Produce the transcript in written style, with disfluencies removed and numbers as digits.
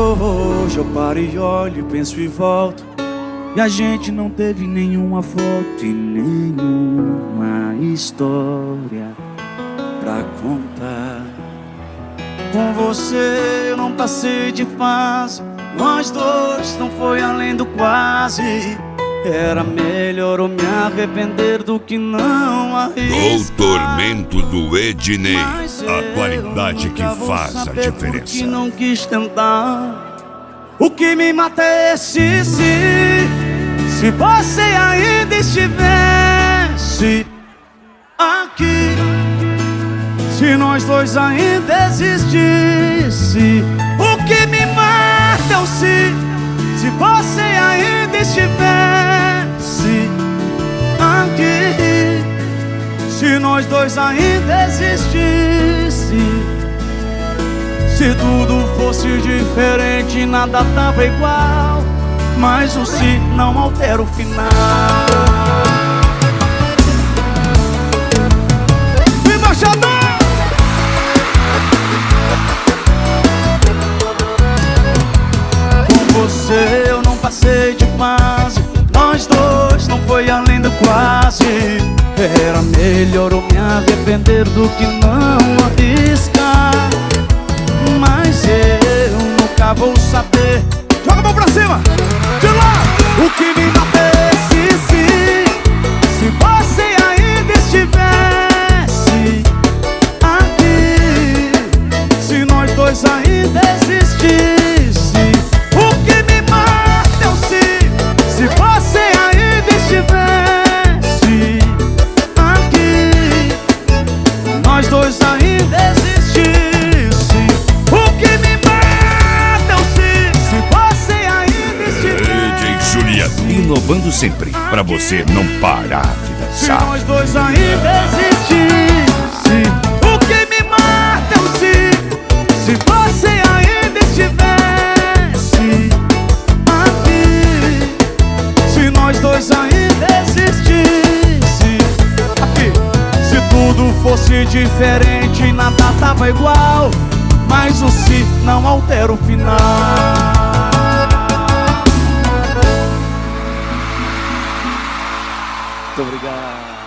Hoje eu paro e olho, penso e volto, e a gente não teve nenhuma foto e nenhuma história pra contar. Com você eu não passei de fase, nós dois não foi além do quase. Era melhor eu me arrepender do que não arriscar. O tormento do Ednei, a qualidade que faz a diferença. Que não quis tentar. O que me mata é esse se você ainda estivesse aqui, se nós dois ainda existisse. O que me mata é o se você ainda estivesse aqui, se nós dois ainda existisse. Se tudo fosse diferente, nada tava igual, mas o se não altera o final. Embaixador! Com você eu não passei de fase, nós dois não foi além do quase. Era melhor eu me arrepender do que não arriscar. Mas eu nunca vou saber. Joga a mão pra cima, de lá. O que me mata é esse se você ainda estivesse aqui, se nós dois ainda existisse. O que me mata é o se você ainda estivesse aqui, nós dois ainda existisse. Inovando sempre, pra você não parar de dançar. Se nós dois ainda existisse. O que me mata é o se você ainda estivesse aqui, se nós dois ainda existisse. Aqui. Se tudo fosse diferente, nada tava igual, mas o se não altera o final. Muito obrigado.